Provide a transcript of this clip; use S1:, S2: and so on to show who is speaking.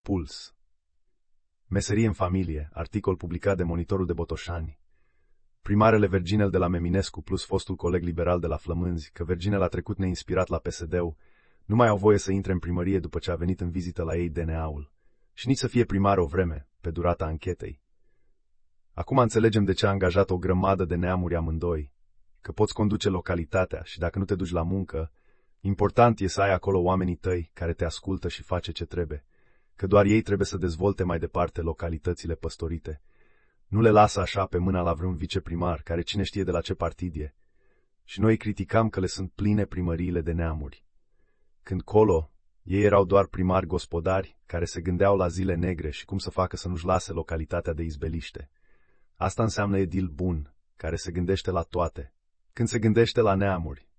S1: Puls. Meserie în familie, articol publicat de Monitorul de Botoșani. Primarele Verginel de la Meminescu plus fostul coleg liberal de la Flămânzi, că Verginel a trecut neinspirat la PSD-ul, nu mai au voie să intre în primărie după ce a venit în vizită la ei DNA-ul. Și nici să fie primar o vreme, pe durata anchetei. Acum înțelegem de ce a angajat o grămadă de neamuri amândoi, că poți conduce localitatea și dacă nu te duci la muncă, important e să ai acolo oamenii tăi care te ascultă și face ce trebuie, că doar ei trebuie să dezvolte mai departe localitățile păstorite. Nu le lasă așa pe mâna la vreun viceprimar, care cine știe de la ce partid e. Și noi criticam că le sunt pline primăriile de neamuri. Când colo, ei erau doar primari gospodari care se gândeau la zile negre și cum să facă să nu-și lase localitatea de izbeliște. Asta înseamnă edil bun, care se gândește la toate. Când se gândește la neamuri,